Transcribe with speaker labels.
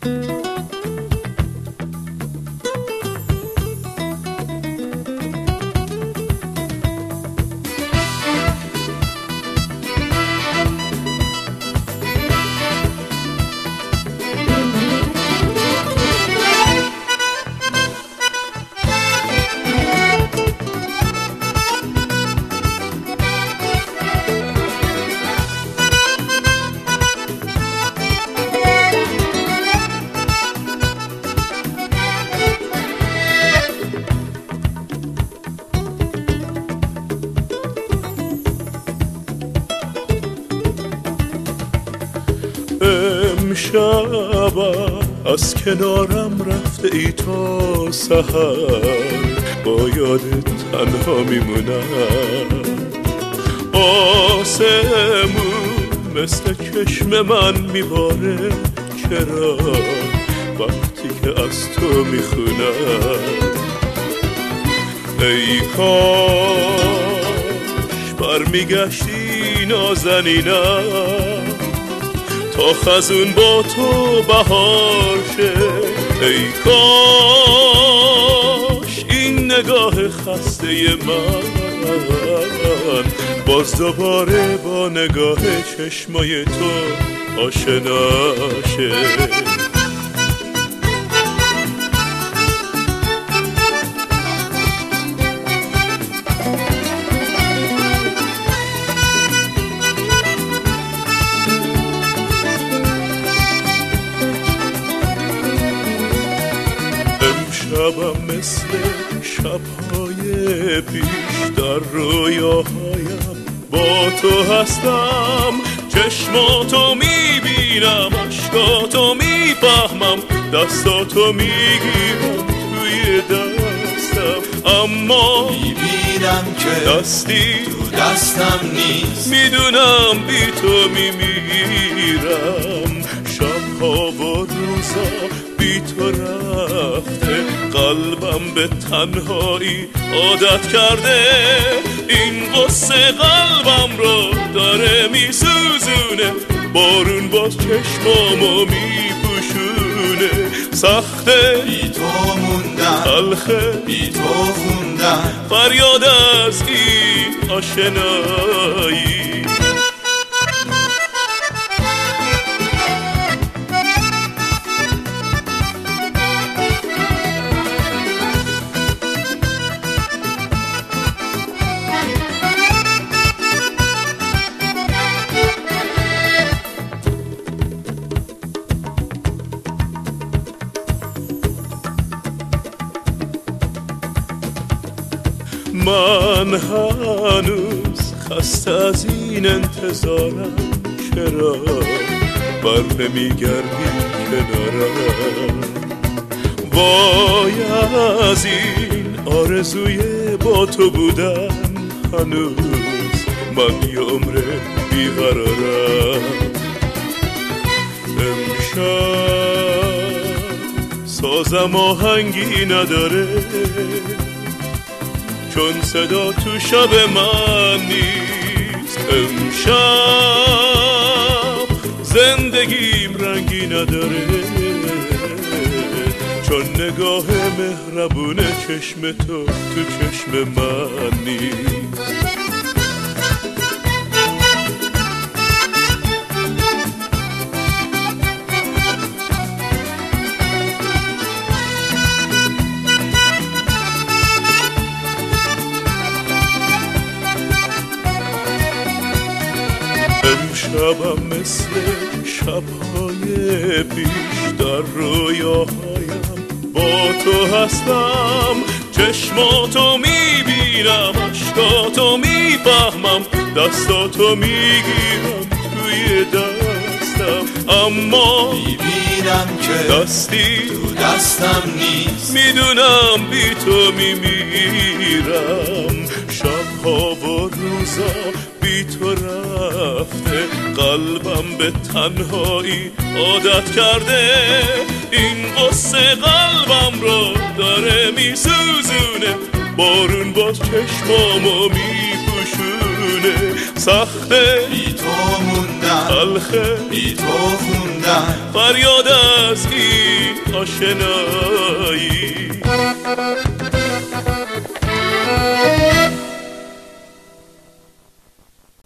Speaker 1: امشب از کنارم رفته ای تا سحر، با یادت تنها میمونم. آسمون مثل چشم من میباره، چرا وقتی که از تو میخونم؟ ای کاش برمیگشتی نازنینم، تا خزون با تو بهار شه. ای کاش این نگاه خسته من باز دوباره با نگاه چشمای تو آشنا شه. شبم مثل شب‌های پیش در رویاهایم با تو هستم. چشماتو میبینم، اشکاتو میفهمم، دستاتو میگیرم توی دستم، اما میبینم که دستی تو دستم نیست. میدونم بی تو میمیرم، شب‌ها و روزا بی تو رفته، قلبم به تنهایی عادت کرده. این غصه قلبم رو داره میسوزونه، بارون باز چشمامو میپوشونه. سخته
Speaker 2: بی تو موندن،
Speaker 1: تلخه
Speaker 2: بی تو خوندن،
Speaker 1: فریاد از این آشنایی. من هنوز خسته از این انتظارم، چرا بر نمیگردی کنارم؟ وای از این آرزوی با تو بودن، هنوز من یه عمر بیقرارم. امشب سازم آهنگی نداره، چون صدا تو شب من نیست. امشب زندگیم رنگی نداره، چون نگاه مهربون چشم تو تو چشم من نیست. امشبم مثل شب‌های پیش در رویاهایم با تو هستم. چشماتو میبینم، اشکاتو میفهمم، دستاتو میگیرم توی دستم، اما میبینم که دستی تو دستم نیست. میدونم بی تو میمیرم، شب‌ها و روزا بی تو رفته، قلبم به تنهایی عادت کرده. این غصه قلبم رو داره میسوزونه، بارون باز چشمامو میپوشونه. سخته
Speaker 2: بی تو موندن،
Speaker 1: تلخه
Speaker 2: بی تو خوندن،
Speaker 1: فریاد از این آشنایی.